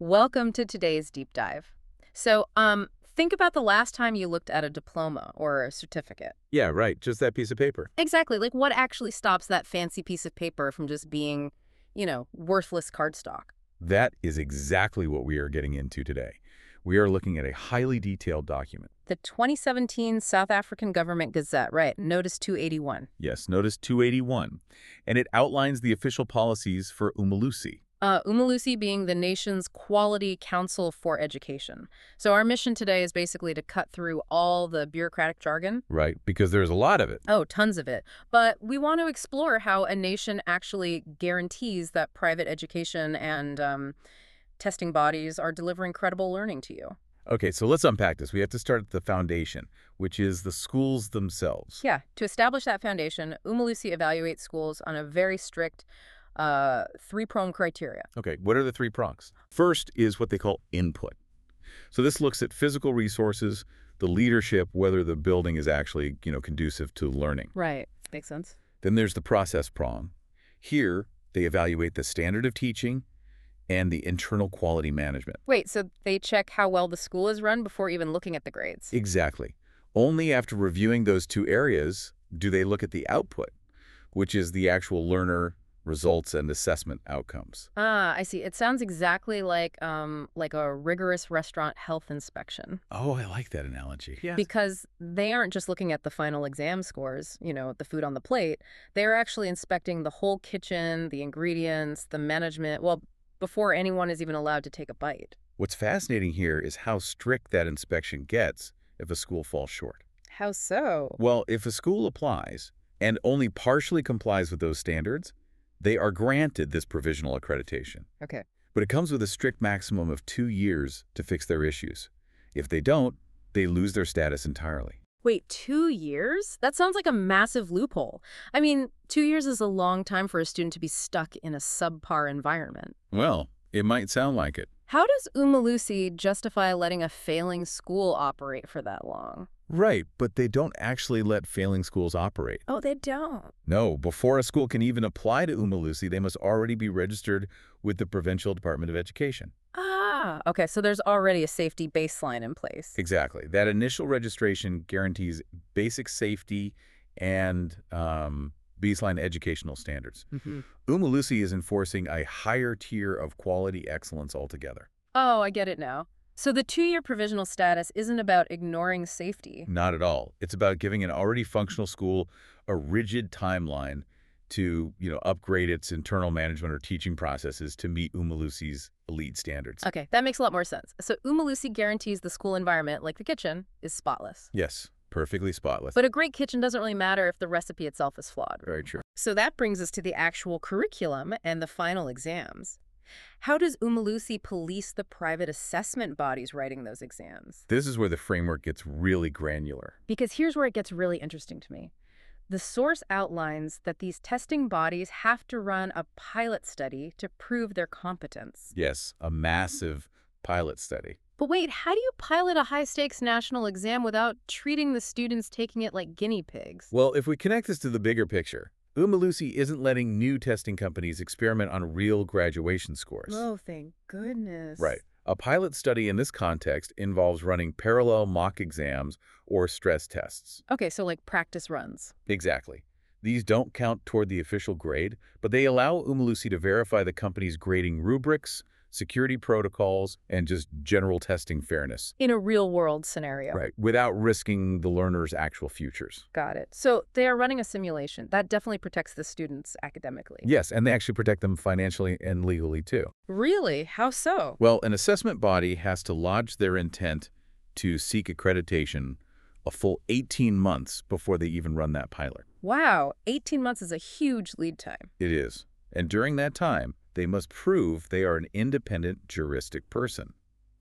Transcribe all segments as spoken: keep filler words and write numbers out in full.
Welcome to today's deep dive. So, um, think about the last time you looked at a diploma or a certificate. Yeah, right. Just that piece of paper. Exactly. Like, what actually stops that fancy piece of paper from just being, you know, worthless cardstock? That is exactly what we are getting into today. We are looking at a highly detailed document. The twenty seventeen South African Government Gazette, right? Notice two eighty-one. Yes, notice two eighty-one. And it outlines the official policies for Umalusi. Uh, Umalusi being the nation's Quality Council for Education. So our mission today is basically to cut through all the bureaucratic jargon. Right, because there's a lot of it. Oh, tons of it. But we want to explore how a nation actually guarantees that private education and um, testing bodies are delivering credible learning to you. Okay, so let's unpack this. We have to start at the foundation, which is the schools themselves. Yeah, to establish that foundation, Umalusi evaluates schools on a very strict uh, three-pronged criteria. Okay, what are the three prongs? First is what they call input. So this looks at physical resources, the leadership, whether the building is actually, you know, conducive to learning. Right. Makes sense. Then there's the process prong. Here, they evaluate the standard of teaching and the internal quality management. Wait, so they check how well the school is run before even looking at the grades? Exactly. Only after reviewing those two areas do they look at the output, which is the actual learner results and assessment outcomes. Ah, I see. It sounds exactly like um like a rigorous restaurant health inspection. Oh, I like that analogy. Yeah. Because they aren't just looking at the final exam scores, you know, the food on the plate. They're actually inspecting the whole kitchen, the ingredients, the management, well, before anyone is even allowed to take a bite. What's fascinating here is how strict that inspection gets if a school falls short. How so? Well, if a school applies and only partially complies with those standards, they are granted this provisional accreditation. Okay. But it comes with a strict maximum of two years to fix their issues. If they don't, they lose their status entirely. Wait, two years? That sounds like a massive loophole. I mean, two years is a long time for a student to be stuck in a subpar environment. Well, it might sound like it. How does Umalusi justify letting a failing school operate for that long? Right, but they don't actually let failing schools operate. Oh, they don't. No, before a school can even apply to Umalusi, they must already be registered with the Provincial Department of Education. Ah, okay, so there's already a safety baseline in place. Exactly. That initial registration guarantees basic safety and um, baseline educational standards. Mm-hmm. Umalusi is enforcing a higher tier of quality excellence altogether. Oh, I get it now. So the two-year provisional status isn't about ignoring safety. Not at all. It's about giving an already functional school a rigid timeline to, you know, upgrade its internal management or teaching processes to meet Umalusi's elite standards. Okay, that makes a lot more sense. So Umalusi guarantees the school environment, like the kitchen, is spotless. Yes, perfectly spotless. But a great kitchen doesn't really matter if the recipe itself is flawed. Very true. So that brings us to the actual curriculum and the final exams. How does Umalusi police the private assessment bodies writing those exams? This is where the framework gets really granular. Because here's where it gets really interesting to me. The source outlines that these testing bodies have to run a pilot study to prove their competence. Yes, a massive pilot study. But wait, how do you pilot a high-stakes national exam without treating the students taking it like guinea pigs? Well, if we connect this to the bigger picture, Umalusi isn't letting new testing companies experiment on real graduation scores. Oh, thank goodness. Right. A pilot study in this context involves running parallel mock exams or stress tests. Okay, so like practice runs. Exactly. These don't count toward the official grade, but they allow Umalusi to verify the company's grading rubrics, security protocols, and just general testing fairness. In a real-world scenario. Right, without risking the learner's actual futures. Got it. So they are running a simulation. That definitely protects the students academically. Yes, and they actually protect them financially and legally, too. Really? How so? Well, an assessment body has to lodge their intent to seek accreditation a full eighteen months before they even run that pilot. Wow, eighteen months is a huge lead time. It is. And during that time, they must prove they are an independent juristic person.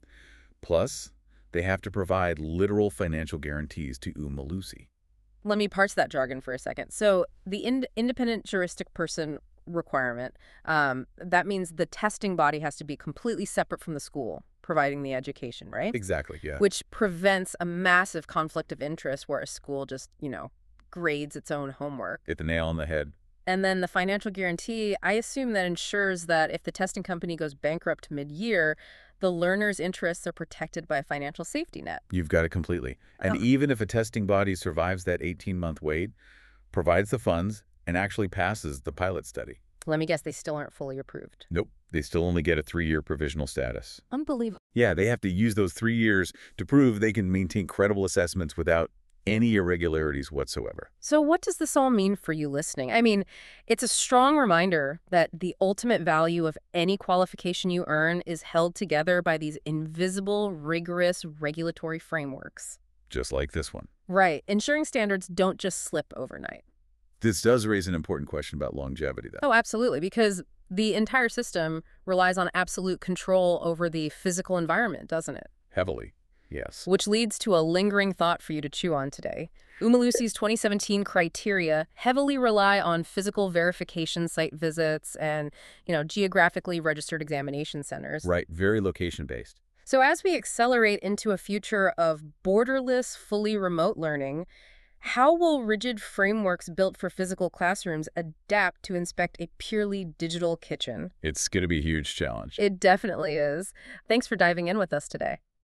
Plus, they have to provide literal financial guarantees to Umalusi. Let me parse that jargon for a second. So the ind independent juristic person requirement, um, that means the testing body has to be completely separate from the school providing the education, right? Exactly, yeah. Which prevents a massive conflict of interest where a school just, you know, grades its own homework. Hit the nail on the head. And then the financial guarantee, I assume that ensures that if the testing company goes bankrupt mid-year, The learner's interests are protected by a financial safety net. You've got it completely. And Oh, even if a testing body survives that eighteen-month wait, provides the funds, and actually passes the pilot study. let me guess, they still aren't fully approved. Nope, they still only get a three-year provisional status. Unbelievable. Yeah, they have to use those three years to prove they can maintain credible assessments without any irregularities whatsoever. So what does this all mean for you listening? I mean, it's a strong reminder that the ultimate value of any qualification you earn is held together by these invisible, rigorous regulatory frameworks. Just like this one. Right. Ensuring standards don't just slip overnight. This does raise an important question about longevity, though. Oh, absolutely, because the entire system relies on absolute control over the physical environment, doesn't it? Heavily, yes. Which leads to a lingering thought for you to chew on today. Umalusi's twenty seventeen criteria heavily rely on physical verification site visits and, you know, geographically registered examination centers. Right, very location-based. So as we accelerate into a future of borderless, fully remote learning, how will rigid frameworks built for physical classrooms adapt to inspect a purely digital kitchen? It's going to be a huge challenge. It definitely is. Thanks for diving in with us today.